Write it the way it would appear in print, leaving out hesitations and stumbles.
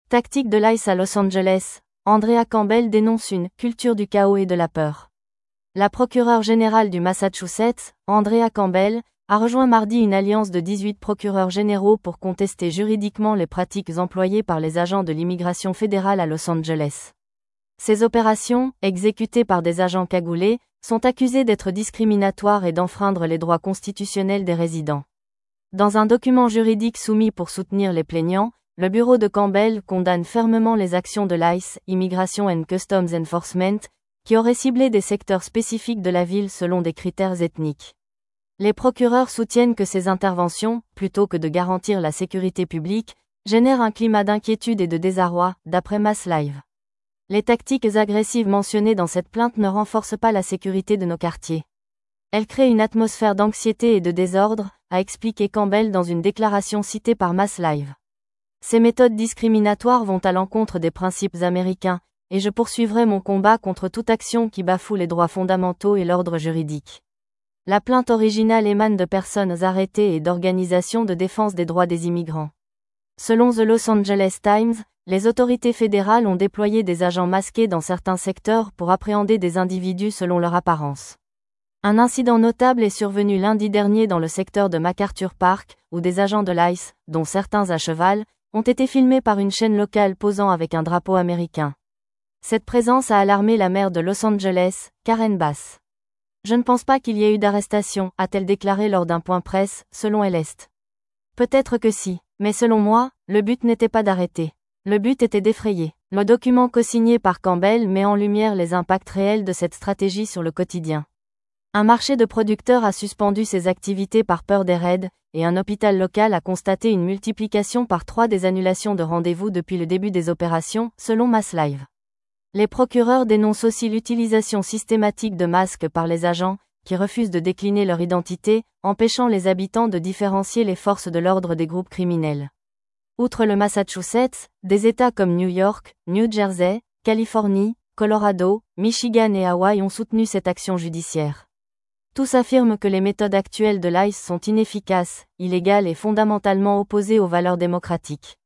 Tactique de l'ICE à Los Angeles, Andrea Campbell dénonce une « culture du chaos et de la peur ». La procureure générale du Massachusetts, Andrea Campbell, a rejoint mardi une alliance de 18 procureurs généraux pour contester juridiquement les pratiques employées par les agents de l'immigration fédérale à Los Angeles. Ces opérations, exécutées par des agents cagoulés, sont accusées d'être discriminatoires et d'enfreindre les droits constitutionnels des résidents. Dans un document juridique soumis pour soutenir les plaignants, le bureau de Campbell condamne fermement les actions de l'ICE, Immigration and Customs Enforcement, qui auraient ciblé des secteurs spécifiques de la ville selon des critères ethniques. Les procureurs soutiennent que ces interventions, plutôt que de garantir la sécurité publique, génèrent un climat d'inquiétude et de désarroi, d'après Mass Live. Les tactiques agressives mentionnées dans cette plainte ne renforcent pas la sécurité de nos quartiers. Elles créent une atmosphère d'anxiété et de désordre, a expliqué Campbell dans une déclaration citée par Mass Live. Ces méthodes discriminatoires vont à l'encontre des principes américains, et je poursuivrai mon combat contre toute action qui bafoue les droits fondamentaux et l'ordre juridique. La plainte originale émane de personnes arrêtées et d'organisations de défense des droits des immigrants. Selon The Los Angeles Times, les autorités fédérales ont déployé des agents masqués dans certains secteurs pour appréhender des individus selon leur apparence. Un incident notable est survenu lundi dernier dans le secteur de MacArthur Park, où des agents de l'ICE, dont certains à cheval, ont été filmés par une chaîne locale posant avec un drapeau américain. Cette présence a alarmé la maire de Los Angeles, Karen Bass. Je ne pense pas qu'il y ait eu d'arrestation, a-t-elle déclaré lors d'un point presse, selon Est. Peut-être que si, mais selon moi, le but n'était pas d'arrêter. Le but était d'effrayer. Le document co-signé par Campbell met en lumière les impacts réels de cette stratégie sur le quotidien. Un marché de producteurs a suspendu ses activités par peur des raids, et un hôpital local a constaté une multiplication par 3 des annulations de rendez-vous depuis le début des opérations, selon Mass Live. Les procureurs dénoncent aussi l'utilisation systématique de masques par les agents, qui refusent de décliner leur identité, empêchant les habitants de différencier les forces de l'ordre des groupes criminels. Outre le Massachusetts, des États comme New York, New Jersey, Californie, Colorado, Michigan et Hawaï ont soutenu cette action judiciaire. Tous affirment que les méthodes actuelles de l'ICE sont inefficaces, illégales et fondamentalement opposées aux valeurs démocratiques.